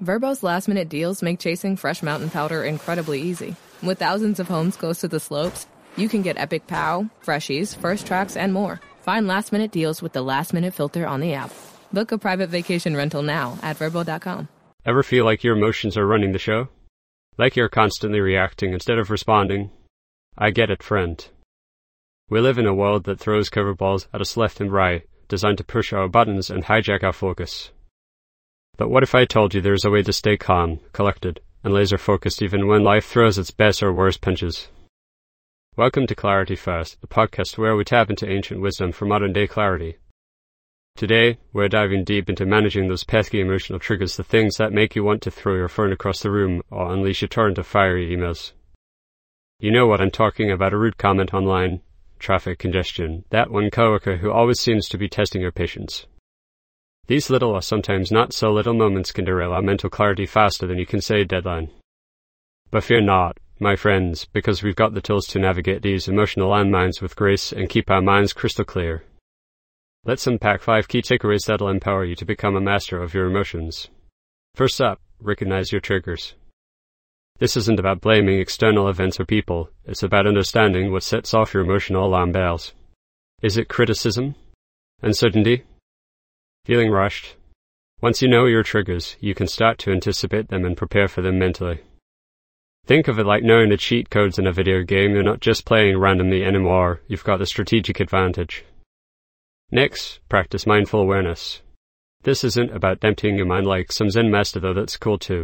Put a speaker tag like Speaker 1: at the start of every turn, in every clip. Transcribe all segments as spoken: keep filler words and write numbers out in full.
Speaker 1: Verbo's last-minute deals make chasing fresh mountain powder incredibly easy. With thousands of homes close to the slopes, you can get Epic Pow, Freshies, First Tracks, and more. Find last-minute deals with the last-minute filter on the app. Book a private vacation rental now at verbo dot com.
Speaker 2: Ever feel like your emotions are running the show? Like you're constantly reacting instead of responding? I get it, friend. We live in a world that throws curveballs at us left and right, designed to push our buttons and hijack our focus. But what if I told you there's a way to stay calm, collected, and laser-focused even when life throws its best or worst punches? Welcome to Clarity First, the podcast where we tap into ancient wisdom for modern-day clarity. Today, we're diving deep into managing those pesky emotional triggers, the things that make you want to throw your phone across the room or unleash a torrent of fiery emails. You know what I'm talking about, a rude comment online, traffic congestion, that one coworker who always seems to be testing your patience. These little or sometimes not so little moments can derail our mental clarity faster than you can say deadline. But fear not, my friends, because we've got the tools to navigate these emotional landmines with grace and keep our minds crystal clear. Let's unpack five key takeaways that'll empower you to become a master of your emotions. First up, recognize your triggers. This isn't about blaming external events or people, it's about understanding what sets off your emotional alarm bells. Is it criticism? Uncertainty? Feeling rushed? Once you know your triggers, you can start to anticipate them and prepare for them mentally. Think of it like knowing the cheat codes in a video game. You're not just playing randomly anymore, you've got a strategic advantage. Next, practice mindful awareness. This isn't about emptying your mind like some Zen master, though that's cool too.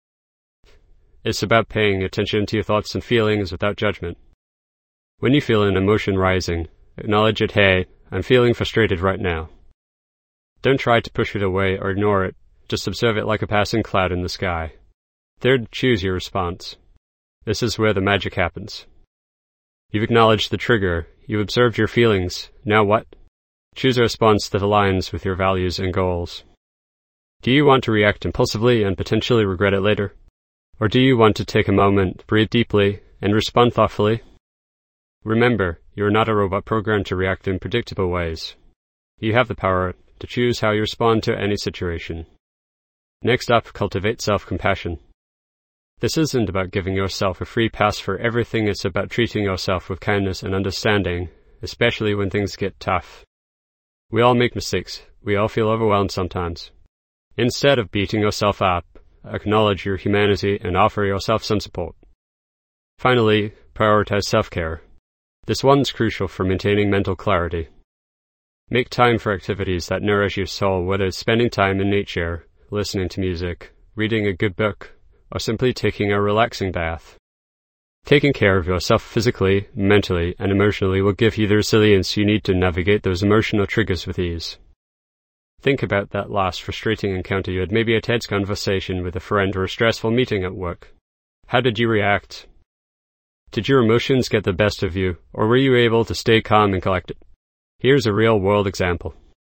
Speaker 2: It's about paying attention to your thoughts and feelings without judgment. When you feel an emotion rising, acknowledge it. Hey, I'm feeling frustrated right now. Don't try to push it away or ignore it, just observe it like a passing cloud in the sky. Third, choose your response. This is where the magic happens. You've acknowledged the trigger, you've observed your feelings, now what? Choose a response that aligns with your values and goals. Do you want to react impulsively and potentially regret it later? Or do you want to take a moment, breathe deeply, and respond thoughtfully? Remember, you're not a robot programmed to react in predictable ways. You have the power to choose how you respond to any situation. Next up, cultivate self-compassion. This isn't about giving yourself a free pass for everything, it's about treating yourself with kindness and understanding, especially when things get tough. We all make mistakes, we all feel overwhelmed sometimes. Instead of beating yourself up, acknowledge your humanity and offer yourself some support. Finally, prioritize self-care. This one's crucial for maintaining mental clarity. Make time for activities that nourish your soul, whether it's spending time in nature, listening to music, reading a good book, or simply taking a relaxing bath. Taking care of yourself physically, mentally, and emotionally will give you the resilience you need to navigate those emotional triggers with ease. Think about that last frustrating encounter you had, maybe a tense conversation with a friend or a stressful meeting at work. How did you react? Did your emotions get the best of you, or were you able to stay calm and collected? Here's a real-world example.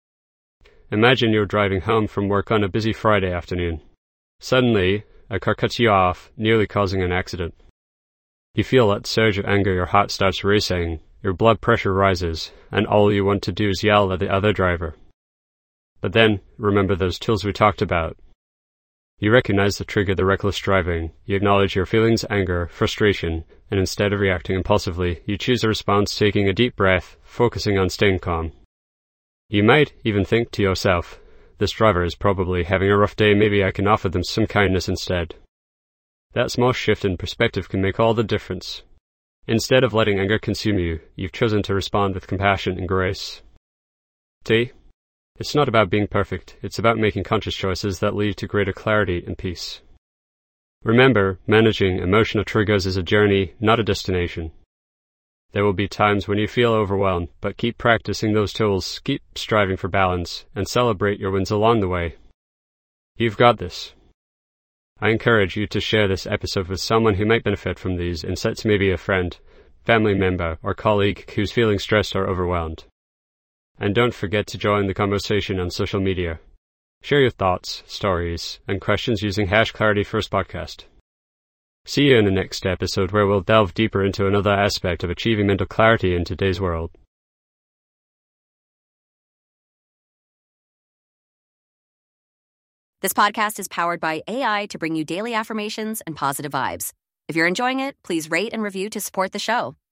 Speaker 2: Imagine you're driving home from work on a busy Friday afternoon. Suddenly, a car cuts you off, nearly causing an accident. You feel that surge of anger, your heart starts racing, your blood pressure rises, and all you want to do is yell at the other driver. But then, remember those tools we talked about. You recognize the trigger, the reckless driving, you acknowledge your feelings, anger, frustration, and instead of reacting impulsively, you choose a response, taking a deep breath, focusing on staying calm. You might even think to yourself, this driver is probably having a rough day, maybe I can offer them some kindness instead. That small shift in perspective can make all the difference. Instead of letting anger consume you, you've chosen to respond with compassion and grace. See? It's not about being perfect, it's about making conscious choices that lead to greater clarity and peace. Remember, managing emotional triggers is a journey, not a destination. There will be times when you feel overwhelmed, but keep practicing those tools, keep striving for balance, and celebrate your wins along the way. You've got this. I encourage you to share this episode with someone who might benefit from these insights, maybe a friend, family member, or colleague who's feeling stressed or overwhelmed. And don't forget to join the conversation on social media. Share your thoughts, stories, and questions using hash ClarityFirstPodcast. See you in the next episode where we'll delve deeper into another aspect of achieving mental clarity in today's world.
Speaker 3: This podcast is powered by A I to bring you daily affirmations and positive vibes. If you're enjoying it, please rate and review to support the show.